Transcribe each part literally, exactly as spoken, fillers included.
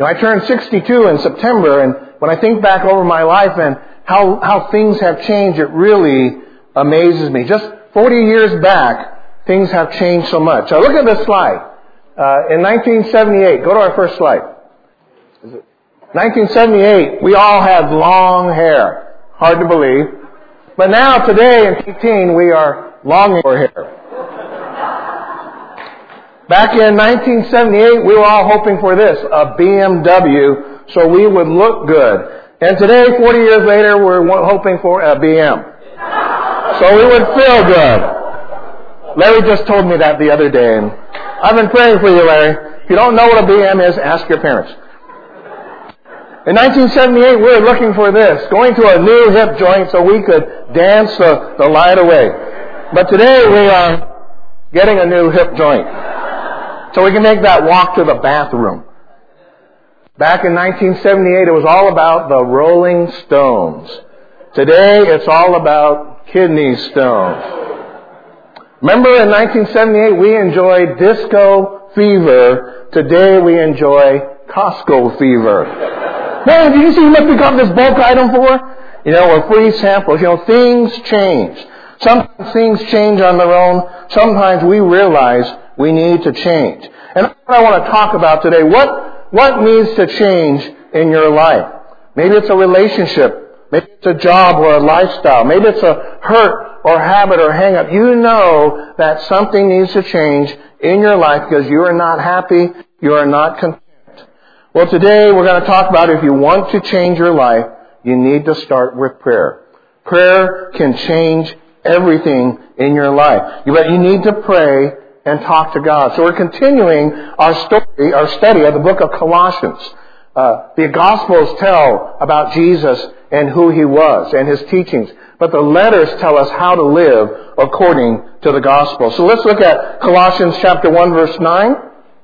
know, I turned sixty-two in September, and when I think back over my life and how, how things have changed, it really amazes me. Just forty years back, things have changed so much. Now look at this slide. Uh, in nineteen seventy-eight, go to our first slide. nineteen seventy-eight, we all had long hair. Hard to believe. But now, today, in eighteen, we are longing for hair. Back in nineteen seventy-eight, we were all hoping for this, a B M W, so we would look good. And today, forty years later, we're hoping for a B M. So we would feel good. Larry just told me that the other day, and I've been praying for you, Larry. If you don't know what a B M is, ask your parents. In nineteen seventy-eight, we were looking for this, going to a new hip joint so we could dance the, the light away. But today, we are getting a new hip joint so we can make that walk to the bathroom. Back in nineteen seventy-eight, it was all about the Rolling Stones. Today, it's all about kidney stones. Remember in nineteen seventy-eight, we enjoyed disco fever. Today, we enjoy Costco fever. Man, did you see what we got this bulk item for? You know, or free samples. You know, things change. Sometimes things change on their own. Sometimes we realize we need to change. And that's what I want to talk about today. What, what needs to change in your life? Maybe it's a relationship. Maybe it's a job or a lifestyle. Maybe it's a hurt or habit or hang-up. You know that something needs to change in your life because you are not happy. You are not content. Well, today we're going to talk about if you want to change your life, you need to start with prayer. Prayer can change everything in your life. But you need to pray and talk to God. So we're continuing our story, our study of the book of Colossians. Uh, the Gospels tell about Jesus and who He was and His teachings. But the letters tell us how to live according to the Gospel. So let's look at Colossians chapter one, verse nine.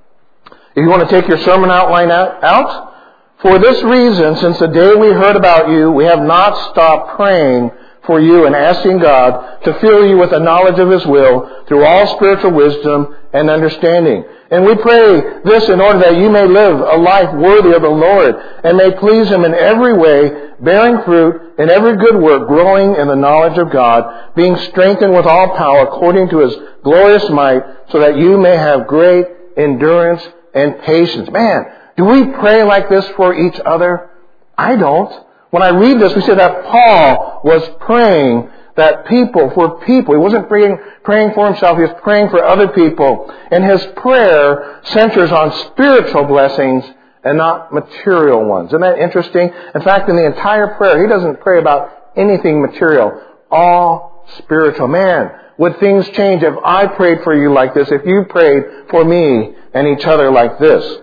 If you want to take your sermon outline out. For this reason, since the day we heard about you, we have not stopped praying for you and asking God to fill you with the knowledge of His will through all spiritual wisdom and understanding. And we pray this in order that you may live a life worthy of the Lord and may please Him in every way, bearing fruit in every good work, growing in the knowledge of God, being strengthened with all power according to His glorious might, so that you may have great endurance and patience. Man, do we pray like this for each other? I don't. When I read this, we see that Paul was praying that people, for people, he wasn't praying, praying for himself, he was praying for other people. And his prayer centers on spiritual blessings and not material ones. Isn't that interesting? In fact, in the entire prayer, he doesn't pray about anything material. All spiritual. Man, would things change if I prayed for you like this, if you prayed for me and each other like this?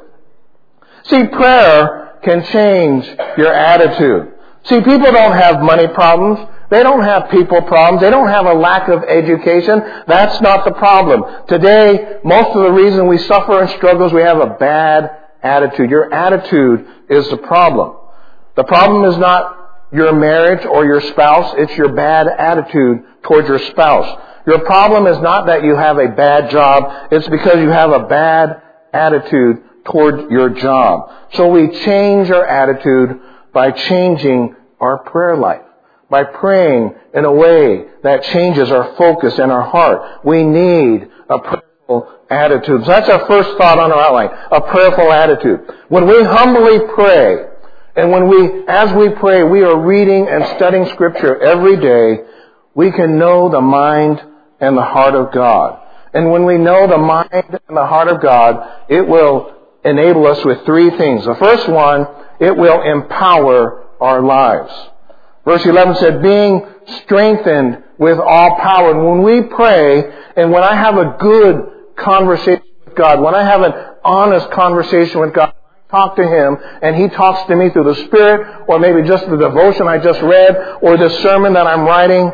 See, prayer can change your attitude. See, people don't have money problems. They don't have people problems. They don't have a lack of education. That's not the problem. Today, most of the reason we suffer and struggle is we have a bad attitude. Your attitude is the problem. The problem is not your marriage or your spouse. It's your bad attitude towards your spouse. Your problem is not that you have a bad job. It's because you have a bad attitude toward your job. So we change our attitude by changing our prayer life. By praying in a way that changes our focus and our heart. We need a prayerful attitude. So that's our first thought on our outline. A prayerful attitude. When we humbly pray, and when we, as we pray, we are reading and studying Scripture every day, we can know the mind and the heart of God. And when we know the mind and the heart of God, it will enable us with three things. The first one, it will empower our lives. Verse eleven said, being strengthened with all power. And when we pray, and when I have a good conversation with God, when I have an honest conversation with God, I talk to Him, and He talks to me through the Spirit, or maybe just the devotion I just read, or the sermon that I'm writing,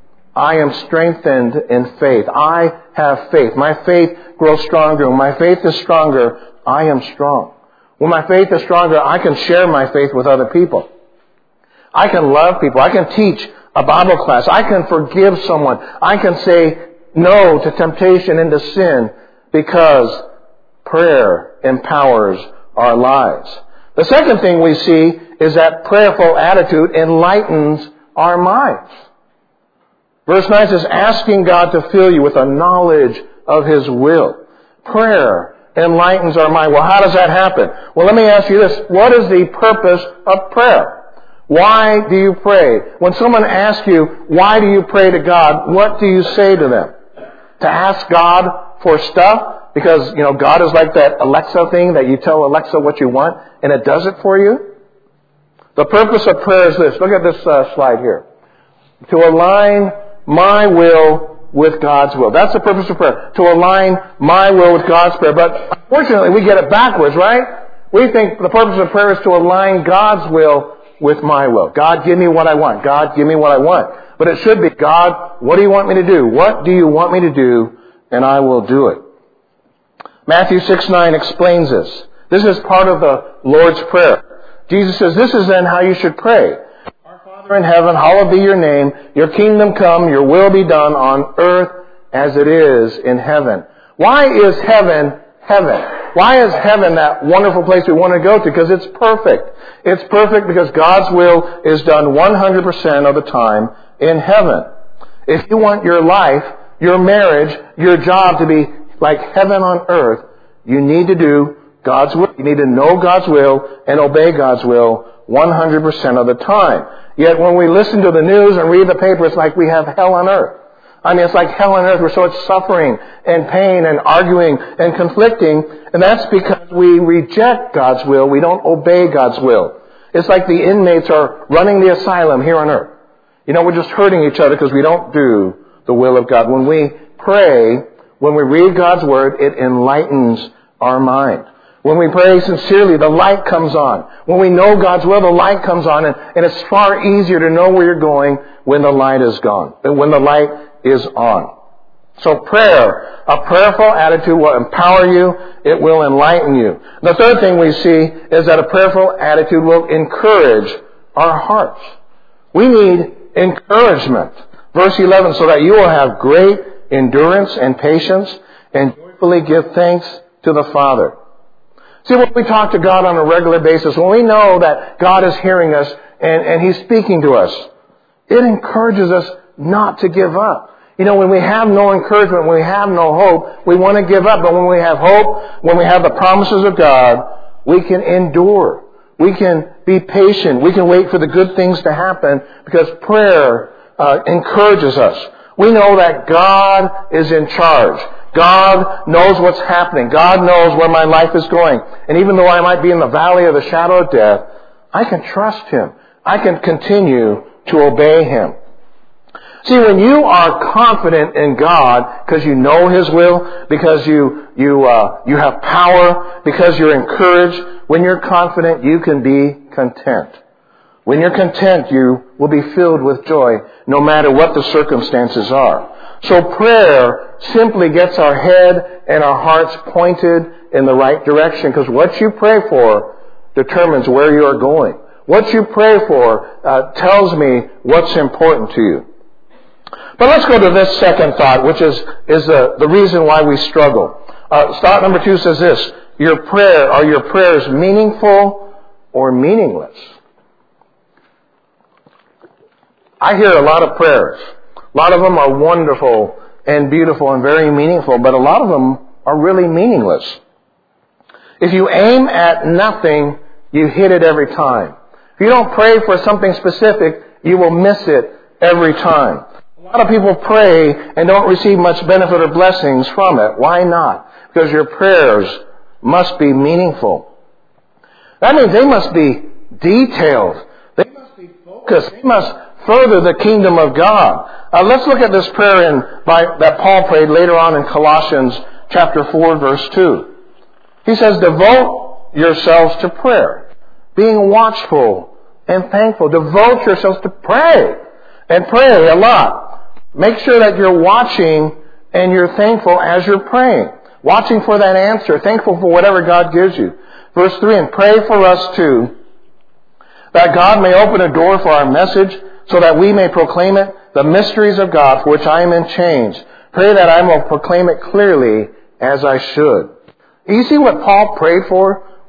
I am strengthened in faith. I have faith. My faith grows stronger. When my faith is stronger, I am strong. When my faith is stronger, I can share my faith with other people. I can love people. I can teach a Bible class. I can forgive someone. I can say no to temptation and to sin because prayer empowers our lives. The second thing we see is that prayerful attitude enlightens our minds. Verse nine says, asking God to fill you with a knowledge of His will. Prayer enlightens our mind. Well, how does that happen? Well, let me ask you this. What is the purpose of prayer? Why do you pray? When someone asks you, why do you pray to God, what do you say to them? To ask God for stuff? Because, you know, God is like that Alexa thing that you tell Alexa what you want and it does it for you? The purpose of prayer is this. Look at this uh, slide here. To align my will with God's will. That's the purpose of prayer. To align my will with God's prayer. But unfortunately, we get it backwards, right? We think the purpose of prayer is to align God's will with my will. God, give me what I want. God, give me what I want. But it should be, God, what do you want me to do? What do you want me to do? And I will do it. Matthew six nine explains this. This is part of the Lord's Prayer. Jesus says, this is then how you should pray. Our Father in heaven, hallowed be your name. Your kingdom come, your will be done on earth as it is in heaven. Why is heaven heaven? Why is heaven that wonderful place we want to go to? Because it's perfect. It's perfect because God's will is done one hundred percent of the time in heaven. If you want your life, your marriage, your job to be like heaven on earth, you need to do God's will. You need to know God's will and obey God's will one hundred percent of the time. Yet when we listen to the news and read the paper, it's like we have hell on earth. I mean, it's like hell on earth. We're so much suffering and pain and arguing and conflicting. And that's because we reject God's will. We don't obey God's will. It's like the inmates are running the asylum here on earth. You know, we're just hurting each other because we don't do the will of God. When we pray, when we read God's Word, it enlightens our mind. When we pray sincerely, the light comes on. When we know God's will, the light comes on. And, and it's far easier to know where you're going when the light is gone. When the light is on. So prayer, a prayerful attitude will empower you. It will enlighten you. The third thing we see is that a prayerful attitude will encourage our hearts. We need encouragement. Verse eleven, so that you will have great endurance and patience and joyfully give thanks to the Father. See, when we talk to God on a regular basis, when we know that God is hearing us and, and He's speaking to us, it encourages us not to give up. You know, when we have no encouragement, when we have no hope, we want to give up. But when we have hope, when we have the promises of God, we can endure. We can be patient. We can wait for the good things to happen because prayer uh, encourages us. We know that God is in charge. God knows what's happening. God knows where my life is going. And even though I might be in the valley of the shadow of death, I can trust Him. I can continue to obey Him. See, when you are confident in God because you know His will, because you you uh, you have power, because you're encouraged, when you're confident, you can be content. When you're content, you will be filled with joy no matter what the circumstances are. So prayer simply gets our head and our hearts pointed in the right direction because what you pray for determines where you are going. What you pray for uh, tells me what's important to you. But let's go to this second thought, which is, is the, the reason why we struggle. Uh, thought number two says this, your prayer, are your prayers meaningful or meaningless? I hear a lot of prayers. A lot of them are wonderful and beautiful and very meaningful, but a lot of them are really meaningless. If you aim at nothing, you hit it every time. If you don't pray for something specific, you will miss it every time. A lot of people pray and don't receive much benefit or blessings from it. Why not? Because your prayers must be meaningful. That means they must be detailed. They must be focused. They must further the kingdom of God. Uh, let's look at this prayer in, by, that Paul prayed later on in Colossians chapter four, verse two. He says, devote yourselves to prayer, being watchful and thankful. Devote yourselves to pray, and pray a lot. Make sure that you're watching and you're thankful as you're praying. Watching for that answer, thankful for whatever God gives you. Verse three, and pray for us too, that God may open a door for our message, so that we may proclaim it, the mysteries of God, for which I am in chains. Pray that I will proclaim it clearly as I should. You see what Paul prayed for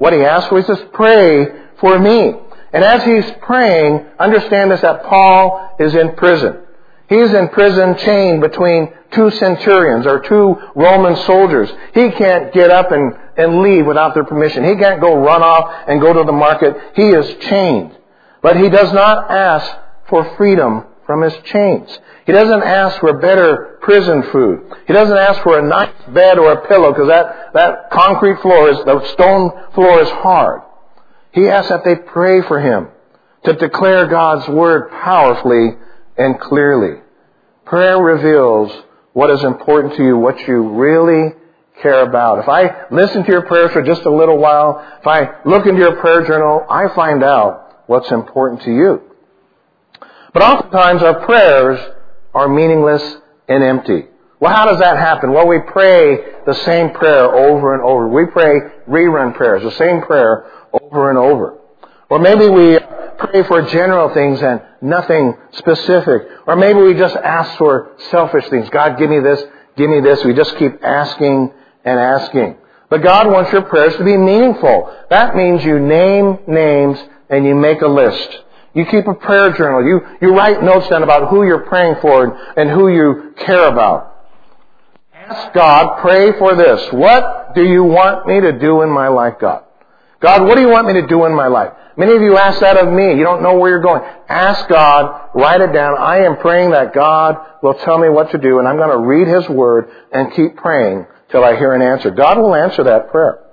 what he asked for. He says, pray for me. And as he's praying, understand this, that Paul is in prison. He's in prison chained between two centurions or two Roman soldiers. He can't get up and, and leave without their permission. He can't go run off and go to the market. He is chained. But he does not ask for freedom from his chains. He doesn't ask for better prison food. He doesn't ask for a nice bed or a pillow because that, that concrete floor is, the stone floor is hard. He asks that they pray for him to declare God's word powerfully and clearly. Prayer reveals what is important to you, what you really care about. If I listen to your prayers for just a little while, if I look into your prayer journal, I find out what's important to you. But oftentimes our prayers are meaningless and empty. Well, how does that happen? Well, we pray the same prayer over and over. We pray rerun prayers, the same prayer over and over. Or maybe we pray for general things and nothing specific. Or maybe we just ask for selfish things. God, give me this, give me this. We just keep asking and asking. But God wants your prayers to be meaningful. That means you name names and you make a list. You keep a prayer journal. You, you write notes down about who you're praying for and who you care about. Ask God, pray for this. What do you want me to do in my life, God? God, what do you want me to do in my life? Many of you ask that of me. You don't know where you're going. Ask God, write it down. I am praying that God will tell me what to do, and I'm going to read His Word and keep praying till I hear an answer. God will answer that prayer.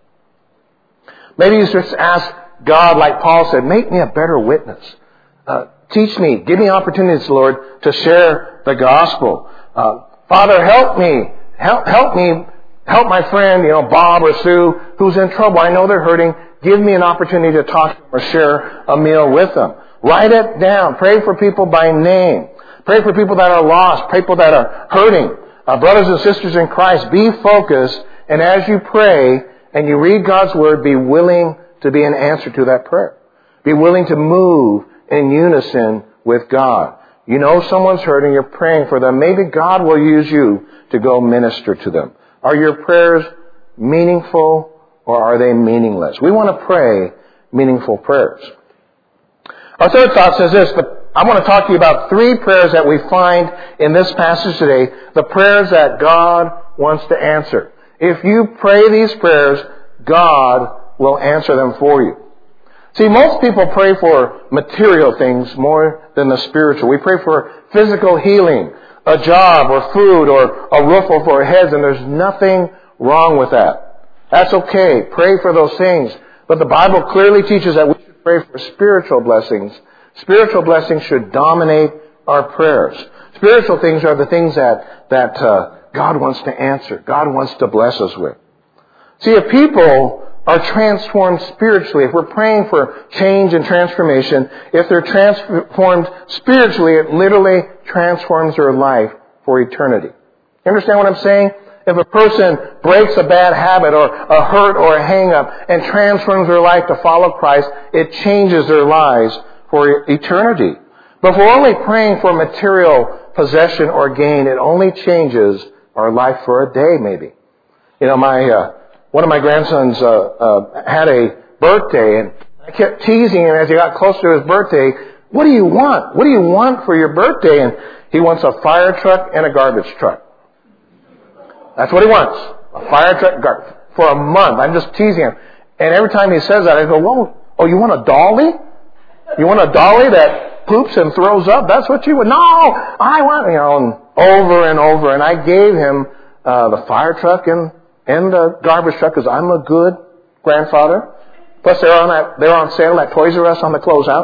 Maybe you just ask God, like Paul said, make me a better witness. Uh, teach me. Give me opportunities, Lord, to share the gospel. Uh, Father, help me. Help, help me. Help my friend, you know, Bob or Sue, who's in trouble. I know they're hurting. Give me an opportunity to talk to them or share a meal with them. Write it down. Pray for people by name. Pray for people that are lost. Pray for people that are hurting. Uh, brothers and sisters in Christ, be focused. And as you pray and you read God's Word, be willing to be an answer to that prayer. Be willing to move in unison with God. You know someone's hurting. You're praying for them. Maybe God will use you to go minister to them. Are your prayers meaningful or are they meaningless? We want to pray meaningful prayers. Our third thought says this, but I want to talk to you about three prayers that we find in this passage today, the prayers that God wants to answer. If you pray these prayers, God will answer them for you. See, most people pray for material things more than the spiritual. We pray for physical healing, a job or food or a roof over our heads, and there's nothing wrong with that. That's okay. Pray for those things. But the Bible clearly teaches that we should pray for spiritual blessings. Spiritual blessings should dominate our prayers. Spiritual things are the things that, that uh, God wants to answer. God wants to bless us with. See, if people are transformed spiritually, if we're praying for change and transformation, if they're transformed spiritually, it literally transforms their life for eternity. You understand what I'm saying? If a person breaks a bad habit or a hurt or a hang-up and transforms their life to follow Christ, it changes their lives for eternity. But if we're only praying for material possession or gain, it only changes our life for a day, maybe. You know, my uh, one of my grandsons uh, uh, had a birthday, and I kept teasing him as he got closer to his birthday. What do you want? What do you want for your birthday? And he wants a fire truck and a garbage truck. That's what he wants. A fire truck gar- for a month. I'm just teasing him. And every time he says that, I go, whoa, oh, you want a dolly? You want a dolly that poops and throws up? That's what you want? No, I want, you know, and over and over. And I gave him uh, the fire truck and, and the garbage truck because I'm a good grandfather. Plus, they're on that, they're on sale at Toys R Us on the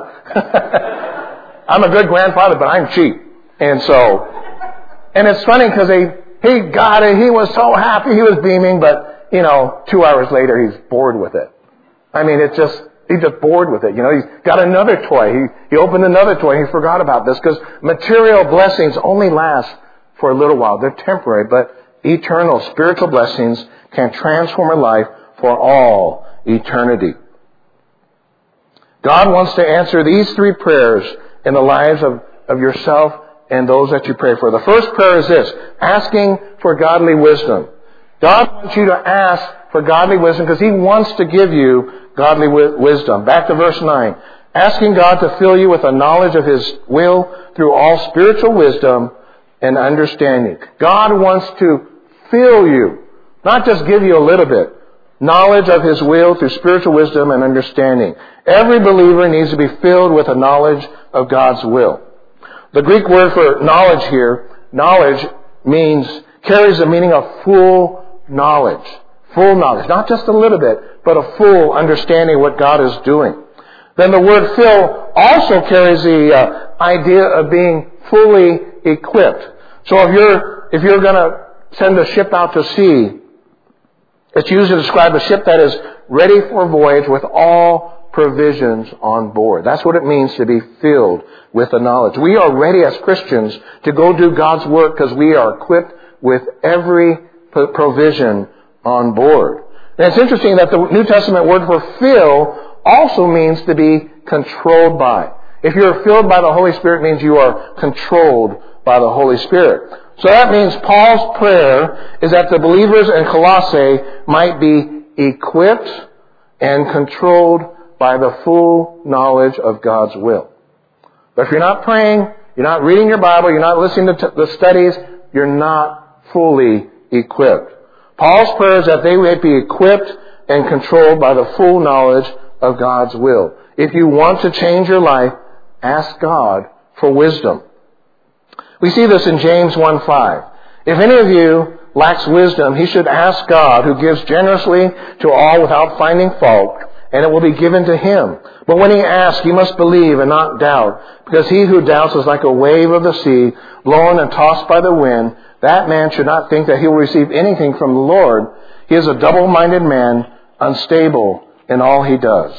closeout. I'm a good grandfather, but I'm cheap. And so, and it's funny because they, he got it. He was so happy. He was beaming. But, you know, two hours later, he's bored with it. I mean, it's just, he's just bored with it. You know, he's got another toy. He, he opened another toy. He forgot about this because material blessings only last for a little while. They're temporary, but eternal spiritual blessings can transform a life for all eternity. God wants to answer these three prayers in the lives of, of yourself and those that you pray for. The first prayer is this, asking for godly wisdom. God wants you to ask for godly wisdom because He wants to give you godly wi- wisdom. Back to verse nine. Asking God to fill you with a knowledge of His will through all spiritual wisdom and understanding. God wants to fill you, not just give you a little bit. Knowledge of His will through spiritual wisdom and understanding. Every believer needs to be filled with a knowledge of God's will. The Greek word for knowledge here, knowledge means, carries the meaning of full knowledge. Full knowledge. Not just a little bit, but a full understanding of what God is doing. Then the word fill also carries the uh, idea of being fully equipped. So if you're, if you're gonna send a ship out to sea, it's used to describe a ship that is ready for voyage with all provisions on board. That's what it means to be filled with the knowledge. We are ready as Christians to go do God's work because we are equipped with every provision on board. And it's interesting that the New Testament word for fill also means to be controlled by. If you're filled by the Holy Spirit, it means you are controlled by the Holy Spirit. So that means Paul's prayer is that the believers in Colossae might be equipped and controlled by the full knowledge of God's will. But if you're not praying, you're not reading your Bible, you're not listening to t- the studies, you're not fully equipped. Paul's prayer is that they may be equipped and controlled by the full knowledge of God's will. If you want to change your life, ask God for wisdom. We see this in James one five. If any of you lacks wisdom, he should ask God, who gives generously to all without finding fault, and it will be given to him. But when he asks, he must believe and not doubt, because he who doubts is like a wave of the sea, blown and tossed by the wind. That man should not think that he will receive anything from the Lord. He is a double-minded man, unstable in all he does.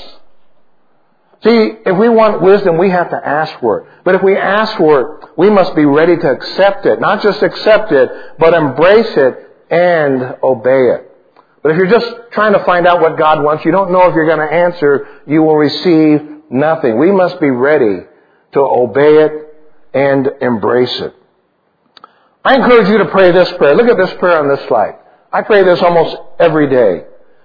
See, if we want wisdom, we have to ask for it. But if we ask for it, we must be ready to accept it. Not just accept it, but embrace it and obey it. But if you're just trying to find out what God wants, you don't know if you're going to answer, you will receive nothing. We must be ready to obey it and embrace it. I encourage you to pray this prayer. Look at this prayer on this slide. I pray this almost every day.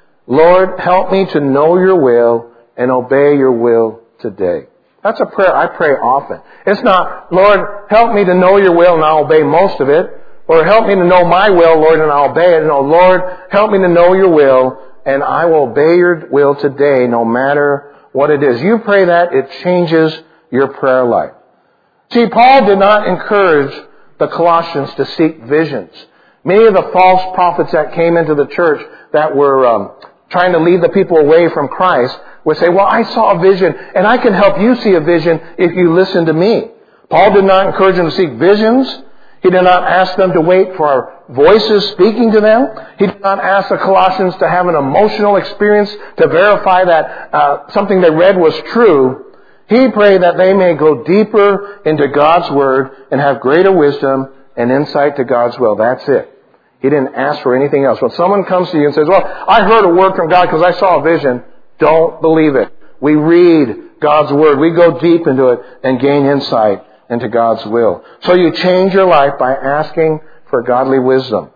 Lord, help me to know your will and obey your will today. That's a prayer I pray often. It's not, Lord, help me to know your will and I'll obey most of it. Or help me to know my will, Lord, and I'll obey it. No, Lord, help me to know your will and I will obey your will today no matter what it is. You pray that, it changes your prayer life. See, Paul did not encourage the Colossians to seek visions. Many of the false prophets that came into the church that were um, trying to lead the people away from Christ would say, well, I saw a vision, and I can help you see a vision if you listen to me. Paul did not encourage them to seek visions. He did not ask them to wait for our voices speaking to them. He did not ask the Colossians to have an emotional experience to verify that uh, something they read was true. He prayed that they may go deeper into God's Word and have greater wisdom and insight to God's will. That's it. He didn't ask for anything else. When someone comes to you and says, well, I heard a word from God because I saw a vision, don't believe it. We read God's Word. We go deep into it and gain insight into God's will. So you change your life by asking for godly wisdom.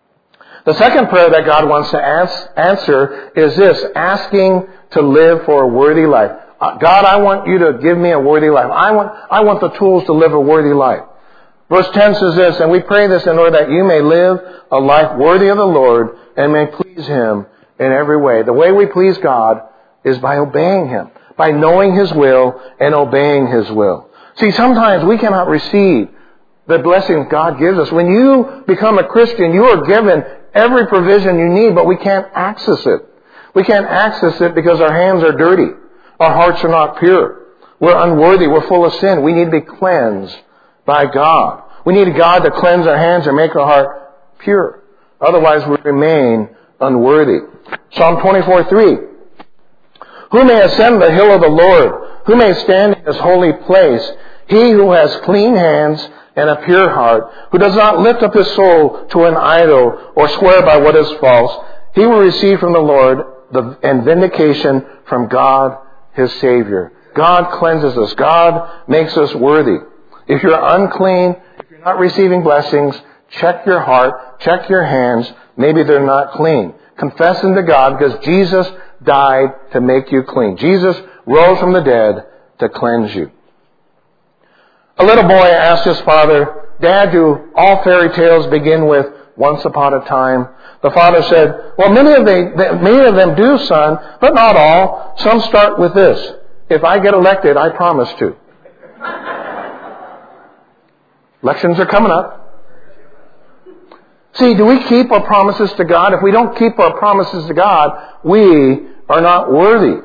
The second prayer that God wants to ask, answer is this, asking to live for a worthy life. Uh, God, I want you to give me a worthy life. I want, I want the tools to live a worthy life. Verse ten says this, and we pray this in order that you may live a life worthy of the Lord and may please Him in every way. The way we please God is by obeying Him, by knowing His will and obeying His will. See, sometimes we cannot receive the blessings God gives us. When you become a Christian, you are given every provision you need, but we can't access it. We can't access it because our hands are dirty. Our hearts are not pure. We're unworthy. We're full of sin. We need to be cleansed by God. We need God to cleanse our hands and make our heart pure. Otherwise, we remain unworthy. Psalm twenty-four three. Who may ascend the hill of the Lord? Who may stand in His holy place? He who has clean hands and a pure heart, who does not lift up his soul to an idol or swear by what is false, he will receive from the Lord the, and vindication from God, His Savior. God cleanses us. God makes us worthy. If you're unclean, if you're not receiving blessings, check your heart, check your hands. Maybe they're not clean. confessing to God, because Jesus died to make you clean. Jesus rose from the dead to cleanse you. A little boy asked his father, "Dad, do all fairy tales begin with once upon a time?" The father said, "Well, many of, they, many of them do, son, but not all. Some start with this: if I get elected, I promise to." Elections are coming up. See, do we keep our promises to God? If we don't keep our promises to God, we are not worthy.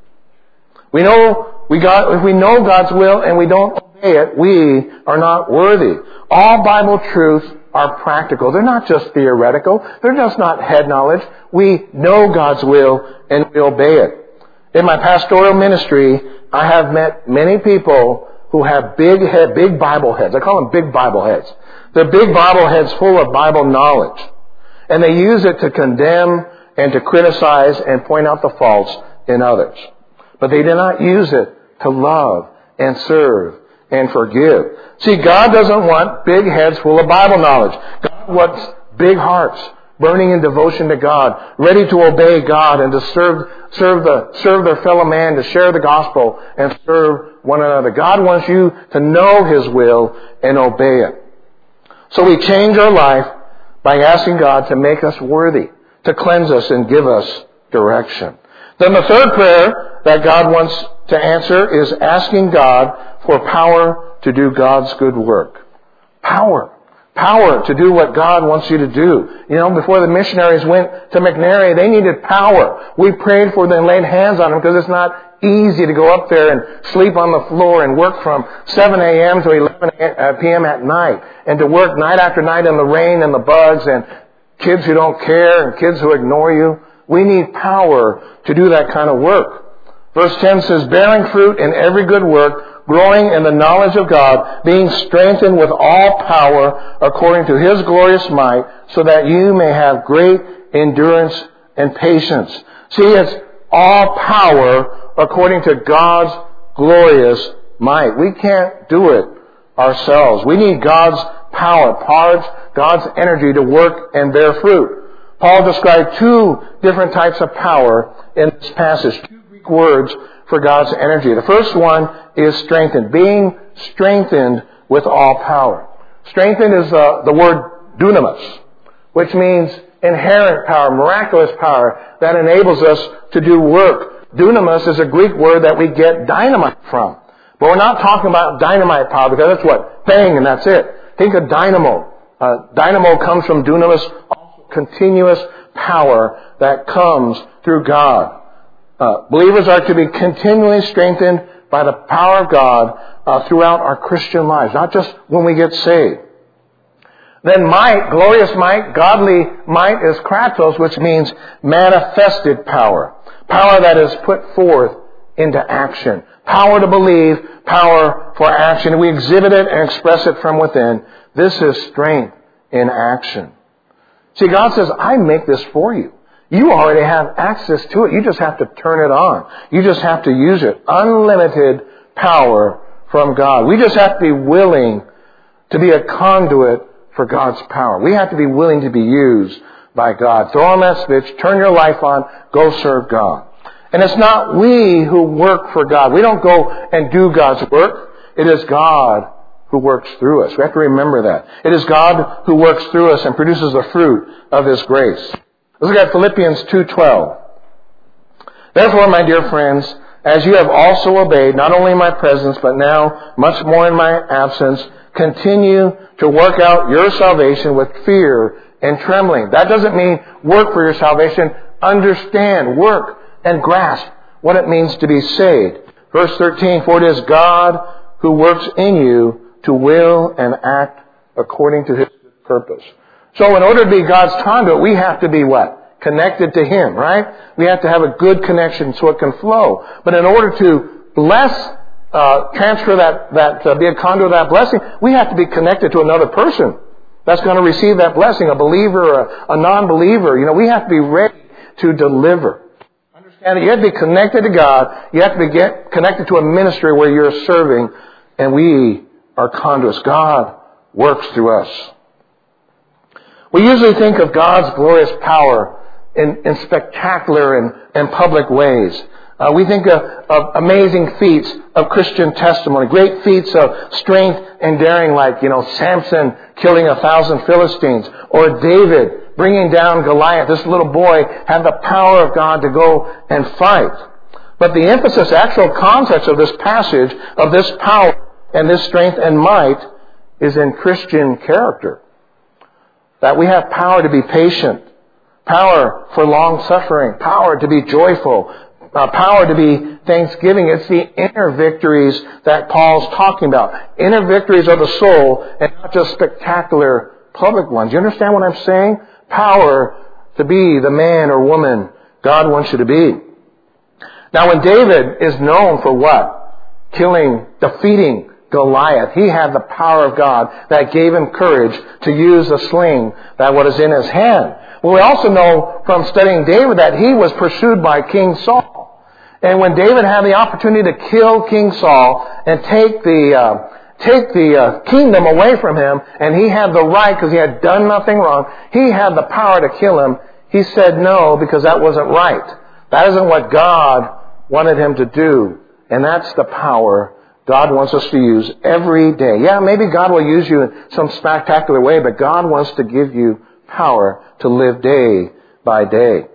We know we got, if we know God's will and we don't obey it, we are not worthy. All Bible truths are practical. They're not just theoretical. They're just not head knowledge. We know God's will and we obey it. In my pastoral ministry, I have met many people who have big head, big Bible heads. I call them big Bible heads. They're big Bible heads full of Bible knowledge. And they use it to condemn and to criticize and point out the faults in others. But they do not use it to love and serve and forgive. See, God doesn't want big heads full of Bible knowledge. God wants big hearts, burning in devotion to God, ready to obey God and to serve, serve, the, serve their fellow man, to share the gospel and serve one another. God wants you to know His will and obey it. So we change our life by asking God to make us worthy, to cleanse us and give us direction. Then the third prayer that God wants to answer is asking God for power to do God's good work. Power. Power to do what God wants you to do. You know, before the missionaries went to McNary, they needed power. We prayed for them and laid hands on them because it's not easy to go up there and sleep on the floor and work from seven a.m. to eleven p.m. at night, and to work night after night in the rain and the bugs and kids who don't care and kids who ignore you. We need power to do that kind of work. Verse ten says, bearing fruit in every good work, growing in the knowledge of God, being strengthened with all power according to His glorious might, so that you may have great endurance and patience. See, it's all power according to God's glorious might. We can't do it ourselves. We need God's power, God's energy to work and bear fruit. Paul described two different types of power in this passage. Two Greek words for God's energy. The first one is strengthened. Being strengthened with all power. Strengthened is uh, the word dunamis, which means inherent power, miraculous power that enables us to do work. Dunamis is a Greek word that we get dynamite from. But we're not talking about dynamite power, because that's what? Bang, and that's it. Think of dynamo. Uh, dynamo comes from dunamis, also continuous power that comes through God. Uh, believers are to be continually strengthened by the power of God uh, throughout our Christian lives, not just when we get saved. Then might, glorious might, godly might is kratos, which means manifested power. Power that is put forth into action. Power to believe, power for action. We exhibit it and express it from within. This is strength in action. See, God says, I make this for you. You already have access to it. You just have to turn it on. You just have to use it. Unlimited power from God. We just have to be willing to be a conduit for God's power. We have to be willing to be used by God. Throw on that switch, turn your life on, go serve God. And it's not we who work for God. We don't go and do God's work. It is God who works through us. We have to remember that. It is God who works through us and produces the fruit of His grace. Let's look at Philippians two twelve. Therefore, my dear friends, as you have also obeyed, not only in my presence, but now much more in my absence, continue to work out your salvation with fear and trembling. That doesn't mean work for your salvation. Understand, work, and grasp what it means to be saved. Verse thirteen, for it is God who works in you to will and act according to His purpose. So in order to be God's conduit, we have to be what? Connected to Him, right? We have to have a good connection so it can flow. But in order to bless, uh, transfer that, that uh, be a conduit of that blessing, we have to be connected to another person that's going to receive that blessing, a believer, a, a non-believer. You know, we have to be ready to deliver. Understand that you have to be connected to God. You have to be get connected to a ministry where you're serving, and we are conduits. God works through us. We usually think of God's glorious power in, in spectacular and, and public ways. Uh, we think of, of amazing feats of Christian testimony, great feats of strength and daring, like, you know, Samson killing a thousand Philistines, or David bringing down Goliath. This little boy had the power of God to go and fight. But the emphasis, actual context of this passage, of this power and this strength and might, is in Christian character. That we have power to be patient, power for long suffering, power to be joyful, Uh, power to be thanksgiving. It's the inner victories that Paul's talking about. Inner victories of the soul, and not just spectacular public ones. You understand what I'm saying? Power to be the man or woman God wants you to be. Now, when David is known for what? Killing, defeating Goliath. He had the power of God that gave him courage to use the sling that was in his hand. Well, we also know from studying David that he was pursued by King Saul. And when David had the opportunity to kill King Saul and take the uh, take the uh, kingdom away from him, and he had the right because he had done nothing wrong, he had the power to kill him. He said no because that wasn't right. That isn't what God wanted him to do. And that's the power God wants us to use every day. Yeah, maybe God will use you in some spectacular way, but God wants to give you power to live day by day.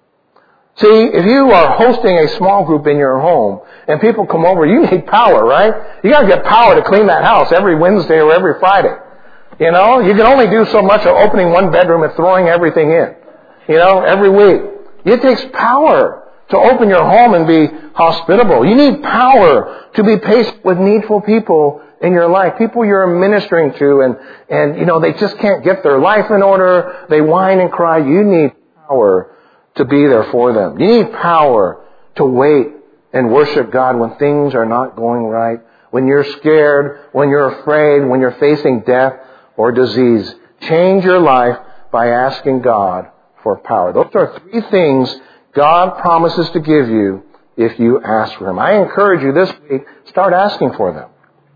See, if you are hosting a small group in your home and people come over, you need power, right? You got to get power to clean that house every Wednesday or every Friday. You know, you can only do so much of opening one bedroom and throwing everything in, you know, every week. It takes power to open your home and be hospitable. You need power to be patient with needful people in your life, people you're ministering to, and, and, you know, they just can't get their life in order. They whine and cry. You need power to be there for them. You need power to wait and worship God when things are not going right, when you're scared, when you're afraid, when you're facing death or disease. Change your life by asking God for power. Those are three things God promises to give you if you ask for Him. I encourage you this week, start asking for them.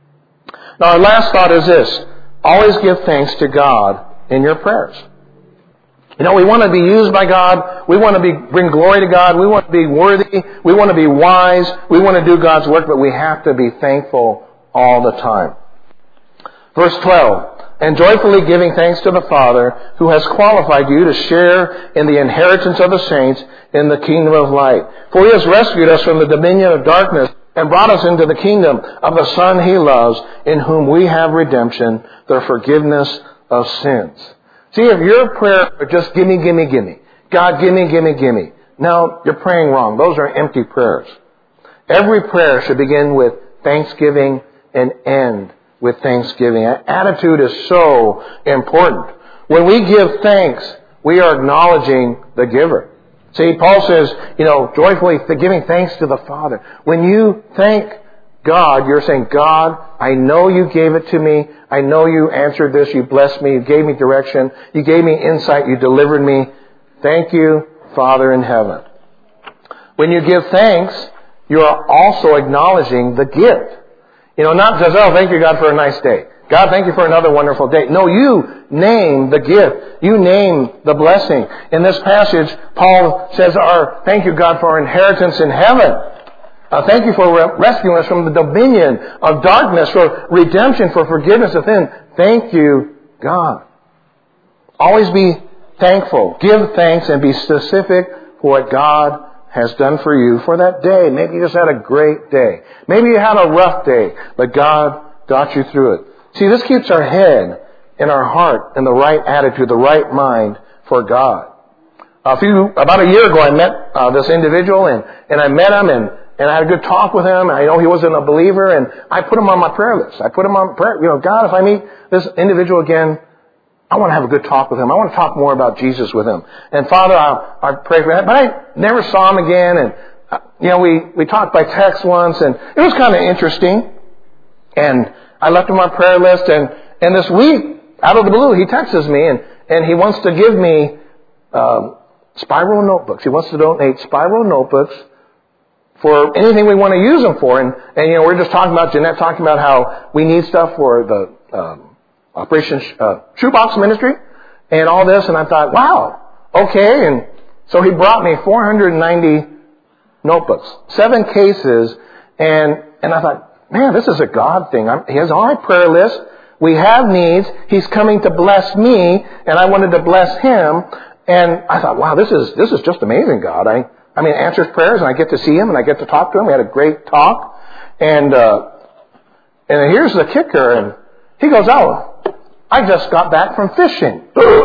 Now, our last thought is this. Always give thanks to God in your prayers. You know, we want to be used by God. We want to be bring glory to God. We want to be worthy. We want to be wise. We want to do God's work, but we have to be thankful all the time. Verse twelve, and joyfully giving thanks to the Father who has qualified you to share in the inheritance of the saints in the kingdom of light. For He has rescued us from the dominion of darkness and brought us into the kingdom of the Son He loves, in whom we have redemption, the forgiveness of sins. See, if your prayer are just gimme, gimme, gimme, God, gimme, gimme, gimme, no, you're praying wrong. Those are empty prayers. Every prayer should begin with thanksgiving and end with thanksgiving. Attitude is so important. When we give thanks, we are acknowledging the giver. See, Paul says, you know, joyfully giving thanks to the Father. When you thank God, you're saying, God, I know you gave it to me. I know you answered this. You blessed me. You gave me direction. You gave me insight. You delivered me. Thank you, Father in heaven. When you give thanks, you are also acknowledging the gift. You know, not just, oh, thank you, God, for a nice day. God, thank you for another wonderful day. No, you name the gift. You name the blessing. In this passage, Paul says, "Our thank you, God, for our inheritance in heaven. Uh, thank you for re- rescuing us from the dominion of darkness, for redemption, for forgiveness of sin. Thank you, God." Always be thankful. Give thanks and be specific for what God has done for you for that day. Maybe you just had a great day. Maybe you had a rough day, but God got you through it. See, this keeps our head and our heart in the right attitude, the right mind for God. A few, about a year ago, I met uh, this individual, and, and I met him, and, and I had a good talk with him. I know he wasn't a believer, and I put him on my prayer list. I put him on prayer. You know, God, if I meet this individual again, I want to have a good talk with him. I want to talk more about Jesus with him. And Father, I, I pray for that. But I never saw him again, and uh, you know, we, we talked by text once, and it was kind of interesting. And I left him on my prayer list, and, and this week, out of the blue, he texts me, and, and he wants to give me um, spiral notebooks. He wants to donate spiral notebooks for anything we want to use them for. And, and you know, we're just talking about, Jeanette talking about how we need stuff for the um, Operation uh, Shoebox Ministry and all this. And I thought, wow, okay. And So he brought me four hundred ninety notebooks, seven cases, and, and I thought, man, this is a God thing. I'm, he has all my prayer list. We have needs. He's coming to bless me, and I wanted to bless him. And I thought, wow, this is this is just amazing, God. I I mean, answers prayers, and I get to see him, and I get to talk to him. We had a great talk. And uh, and here's the kicker. And he goes, oh, I just got back from fishing.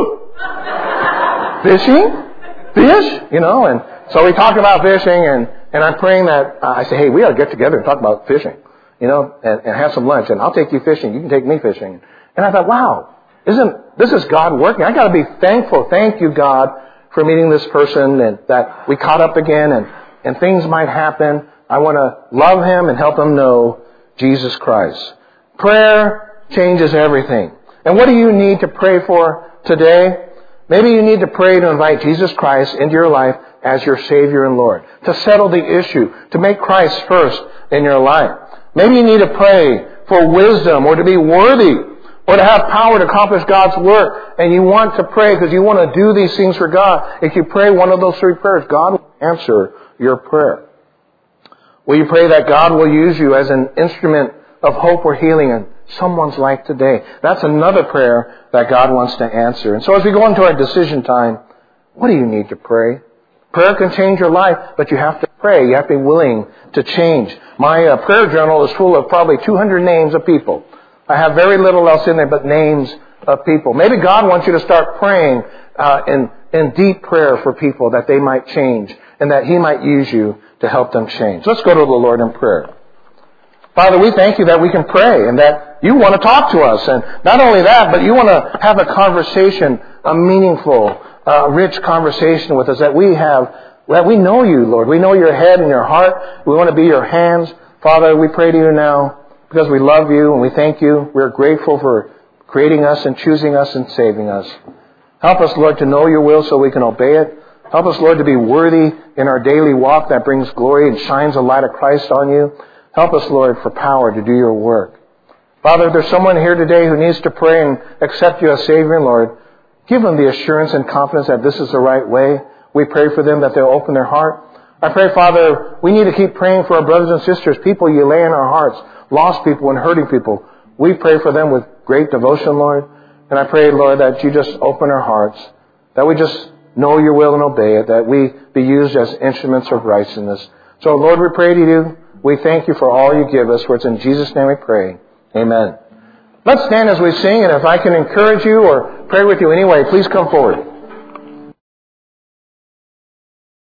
Fishing? Fish? You know, and so we talked about fishing, and, and I'm praying that, uh, I say, hey, we ought to get together and talk about fishing, you know, and, and have some lunch, and I'll take you fishing, you can take me fishing. And I thought, wow, isn't, this is God working. I gotta be thankful. Thank you, God, for meeting this person, and that we caught up again, and, and things might happen. I want to love him and help him know Jesus Christ. Prayer changes everything. And what do you need to pray for today? Maybe you need to pray to invite Jesus Christ into your life as your Savior and Lord, to settle the issue, to make Christ first in your life. Maybe you need to pray for wisdom, or to be worthy, or to have power to accomplish God's work, and you want to pray because you want to do these things for God. If you pray one of those three prayers, God will answer your prayer. Will you pray that God will use you as an instrument of hope or healing in someone's life today? That's another prayer that God wants to answer. And so as we go into our decision time, what do you need to pray? Prayer can change your life, but you have to pray. You have to be willing to change. My uh, prayer journal is full of probably two hundred names of people. I have very little else in there but names of people. Maybe God wants you to start praying uh, in, in deep prayer for people, that they might change and that he might use you to help them change. Let's go to the Lord in prayer. Father, we thank you that we can pray and that you want to talk to us. And not only that, but you want to have a conversation, a meaningful, uh, rich conversation with us, that we have, that we know you, Lord. We know your head and your heart. We want to be your hands. Father, we pray to you now because we love you and we thank you. We're grateful for creating us and choosing us and saving us. Help us, Lord, to know your will so we can obey it. Help us, Lord, to be worthy in our daily walk that brings glory and shines the light of Christ on you. Help us, Lord, for power to do your work. Father, if there's someone here today who needs to pray and accept you as Savior and Lord, give them the assurance and confidence that this is the right way. We pray for them that they'll open their heart. I pray, Father, we need to keep praying for our brothers and sisters, people you lay in our hearts, lost people and hurting people. We pray for them with great devotion, Lord. And I pray, Lord, that you just open our hearts, that we just know your will and obey it, that we be used as instruments of righteousness. So, Lord, we pray to you. We thank you for all you give us, for it's in Jesus' name we pray. Amen. Let's stand as we sing, and if I can encourage you or pray with you anyway, please come forward.